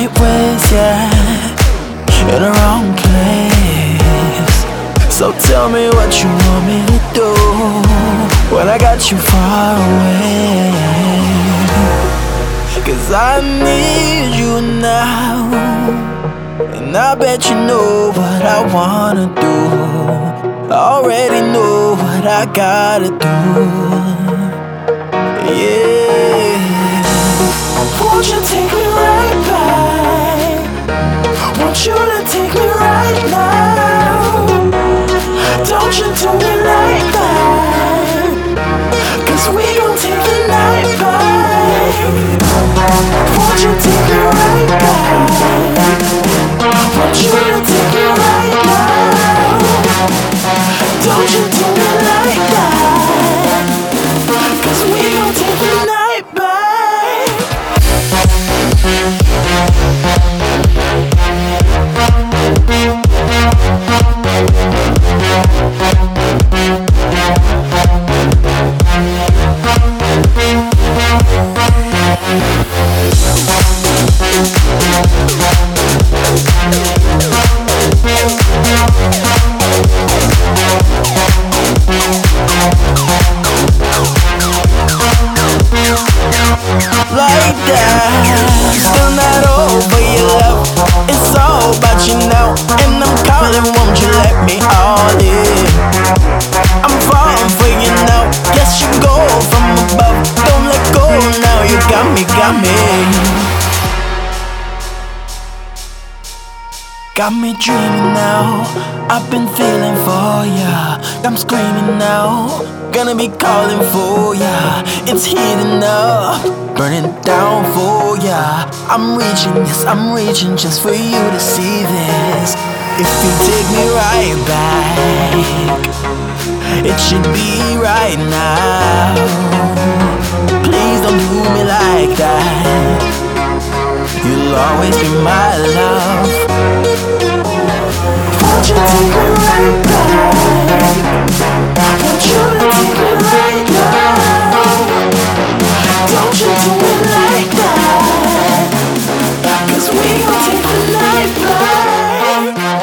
right ways, yeah, in the wrong place. So tell me what you want me to do when I got you far away. 'Cause I need you now, and I bet you know what I wanna do. I already know what I gotta do. Yeah. Won't you take me right back? Want you to take me right now. Don't you do me like that, 'cause we gon' take the night back. Won't you take me right back? Want you to take me right now. Don't you do me like that, 'cause we gon' take the night back. Like that, still not over your love. It's all about you now, and I'm calling, won't you let me all in? I'm falling for you now, yes you go from above. Don't let go now, you got me, got me. Got me dreaming now, I've been feeling for ya. I'm screaming now, gonna be calling for ya. It's heating up, burning down for ya. I'm reaching, yes I'm reaching just for you to see this. If you take me right back, it should be right now. Please don't do me like that, you'll always be my love. Won't you take me right back? Want you to take me right now. Don't you do me like that, 'cause we gon' take the night back.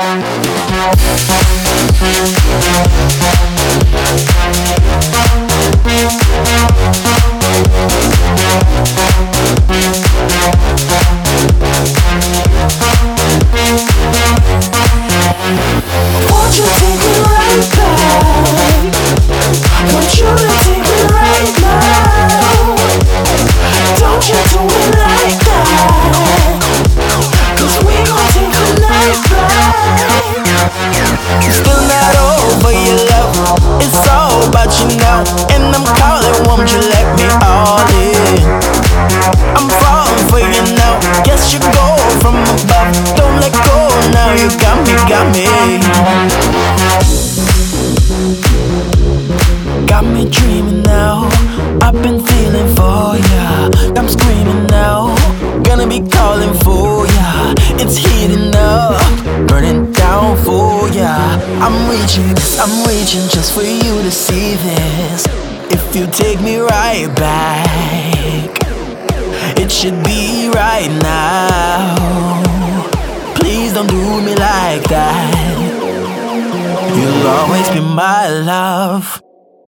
Won't you take me right back? Want you to take me right now. Don't you do me like that, 'cause we gon' take the night back. Still not over your love, it's all about you now, and I'm calling, won't you let me all in? I'm falling for you now, yes you go from above. Don't let go now, you got me, got me. Got me dreaming now, I've been feeling for ya. I'm screaming now, gonna be calling for ya. It's heating up, burning down for ya. I'm reaching just for you to see this. If you take me right back, it should be right now. Please don't do me like that, you'll always be my love.